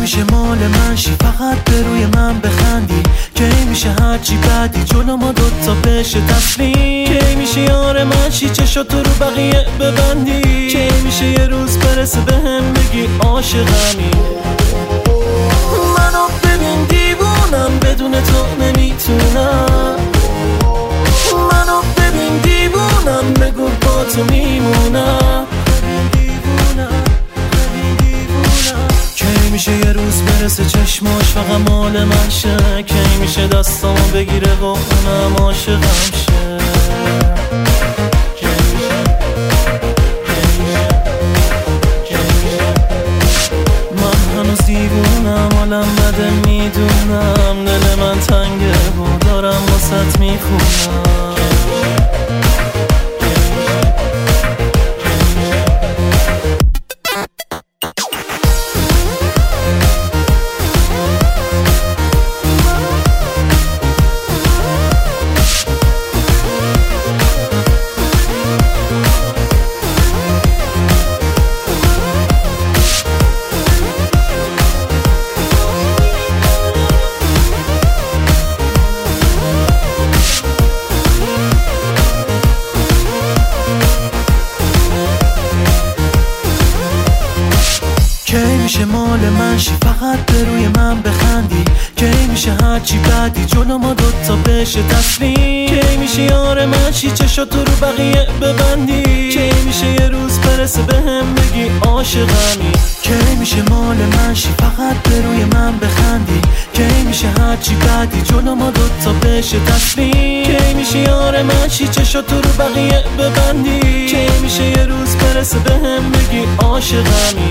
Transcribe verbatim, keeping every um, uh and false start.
میشه مال من شی فقط به روی من بخندی، کی میشه هرچی بعدی جلو ما دوتا بشه تسلیم، کی میشه یار من شی چشاتو رو بقیه ببندی، کی میشه یه روز برسه بهم بگی عاشقمی. منو ببین دیوونم بدون تو نمیتونم، منو ببین دیوونم بگو با تو میمونم. کی میشه یه روز برسه چشماش فقط مال من شه، کی میشه دستامو بگیره و اونم عاشقم شه. من هنوز دیوونم حالم بده میدونم، دل من تنگه و دارم واسط میخونم. کی میشه مال من شی فقط به روی من بخندی، کی میشه هرچی بعدی جلو ما دوتا بشه تسلیم، کی میشه یار من شی چشاتو رو بقیه ببندی، کی میشه یه روز برسه بهم بگی عاشقمی. کی میشه مال من شی فقط به روی من بخندی، کی میشه هرچی بعدی جلو ما دوتا بشه تسلیم، کی میشه یار من شی چشاتو رو بقیه ببندی، کی میشه یه روز برسه بهم بگی عاشقمی.